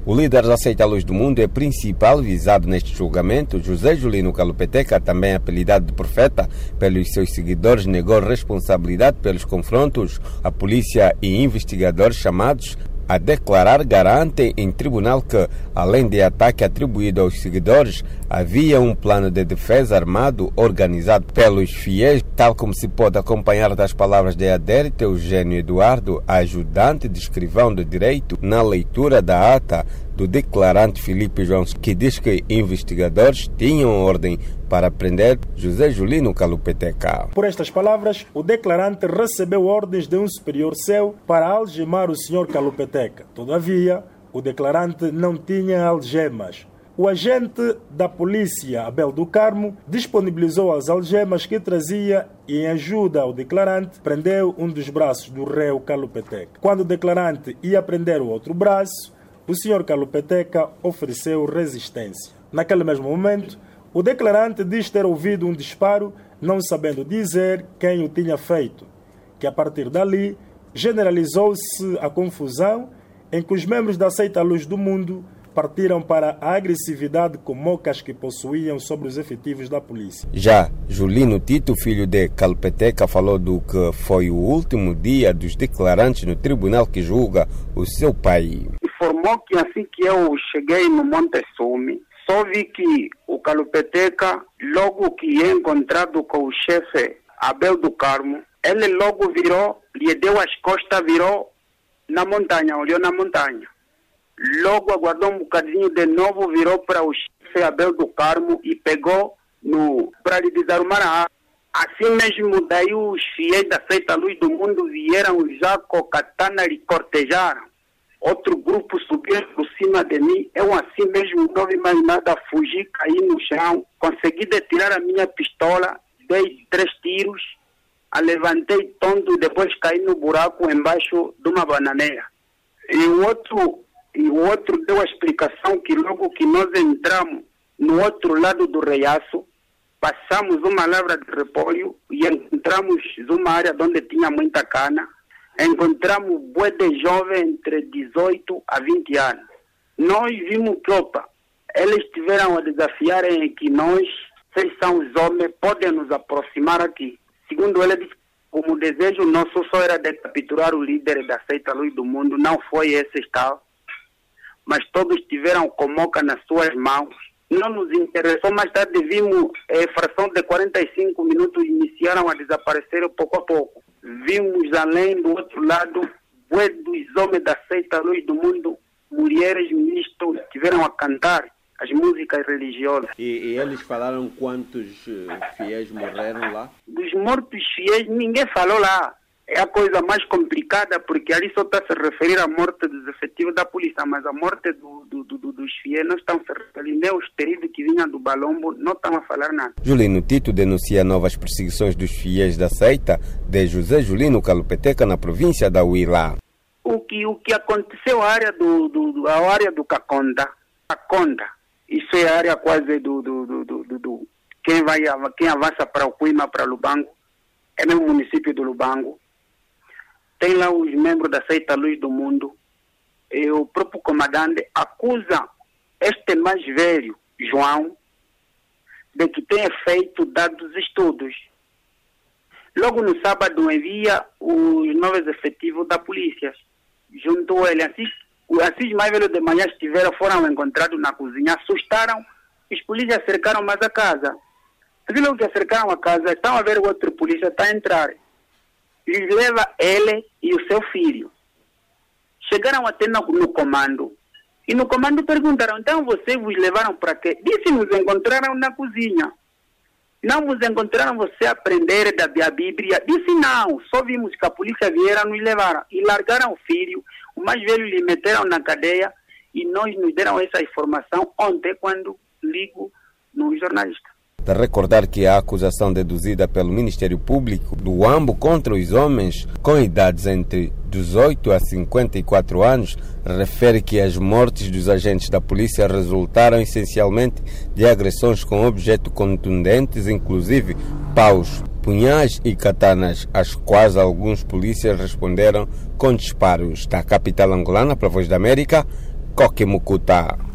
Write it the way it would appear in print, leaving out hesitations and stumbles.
O líder da Seita Luz do Mundo é principal visado neste julgamento. José Julino Kalupeteca, também apelidado de Profeta pelos seus seguidores, negou responsabilidade pelos confrontos. A polícia e investigadores chamados a declarar garantem em tribunal que, além de ataque atribuído aos seguidores, havia um plano de defesa armado organizado pelos fiéis, tal como se pode acompanhar das palavras de adérito Eugênio Eduardo, ajudante de escrivão de direito, na leitura da ata do declarante Filipe João, que diz que investigadores tinham ordem para prender José Julino Kalupeteca. Por estas palavras, o declarante recebeu ordens de um superior seu para algemar o Sr. Kalupeteca. Todavia, o declarante não tinha algemas. O agente da polícia, Abel do Carmo, disponibilizou as algemas que trazia e, em ajuda ao declarante, prendeu um dos braços do réu Kalupeteca. Quando o declarante ia prender o outro braço, o Sr. Kalupeteca ofereceu resistência. Naquele mesmo momento, o declarante diz ter ouvido um disparo, não sabendo dizer quem o tinha feito, que a partir dali generalizou-se a confusão em que os membros da Seita Luz do Mundo partiram para a agressividade com mocas que possuíam sobre os efetivos da polícia. Já Julino Tito, filho de Kalupeteca, falou do que foi o último dia dos declarantes no tribunal que julga o seu pai. Informou que assim que eu cheguei no Monte Sume, só vi que o Kalupeteca, logo que é encontrado com o chefe Abel do Carmo, ele logo virou, lhe deu as costas, virou na montanha, olhou na montanha. Logo aguardou um bocadinho de novo, virou para o chefe Abel do Carmo e pegou para lhe desarmar a arma. Assim mesmo, daí os fiéis da Seita Luz do Mundo vieram já com katana e cortejaram. Outro grupo subiu por cima de mim. Eu assim mesmo não vi mais nada, fugi, caí no chão. Consegui tirar a minha pistola, dei 3 tiros, a levantei tonto, depois caí no buraco embaixo de uma bananeira. E o outro deu a explicação que logo que nós entramos no outro lado do reiaço, passamos uma lavra de repolho e encontramos uma área onde tinha muita cana. Encontramos bué de jovens entre 18 a 20 anos. Nós vimos que, eles estiveram a desafiar em que nós, vocês são os homens, podem nos aproximar aqui. Segundo ele, como desejo nosso só era de capturar o líder da Seita Luz do Mundo, não foi esse tal, mas todos tiveram com moca nas suas mãos. Não nos interessou, mais tarde vimos, fração de 45 minutos, iniciaram a desaparecer pouco a pouco. Vimos além do outro lado, bué dos homens da Seita Luz do Mundo, mulheres mistos, estiveram a cantar as músicas religiosas. E eles falaram quantos fiéis morreram lá? Dos mortos fiéis, ninguém falou lá. É a coisa mais complicada, porque ali só está a se referir à morte dos efetivos da polícia, mas a morte dos fiéis não estão se referindo, nem os feridos que vinham do Balombo não estão a falar nada. Julino Tito denuncia novas perseguições dos fiéis da seita de José Julino Kalupeteca na província da Huila. O que aconteceu, a área do Caconda, isso é a área quase do quem avança para o Cuima, para Lubango, é no município do Lubango. Tem lá os membros da Seita Luz do Mundo. E o próprio comandante acusa este mais velho, João, de que tenha feito dados estudos. Logo no sábado envia os novos efetivos da polícia. Juntou ele. Assim, os mais velhos de manhã foram encontrados na cozinha, assustaram, os polícias cercaram mais a casa. Viram que cercaram a casa, estão a ver o outro polícia, está a entrar. Eles levam ele e o seu filho. Chegaram até no comando. E no comando perguntaram, então vocês vos levaram para quê? Disse, nos encontraram na cozinha. Não vos encontraram você aprender da Bíblia? Disse, não, só vimos que a polícia vieram nos levaram. E largaram o filho, o mais velho lhe meteram na cadeia e nós nos deram essa informação ontem quando ligo no jornalista. De recordar que a acusação deduzida pelo Ministério Público do Huambo contra os homens com idades entre 18 a 54 anos refere que as mortes dos agentes da polícia resultaram essencialmente de agressões com objetos contundentes, inclusive paus, punhais e katanas, às quais alguns polícias responderam com disparos. Da capital angolana, para a Voz da América, Coque Mucuta.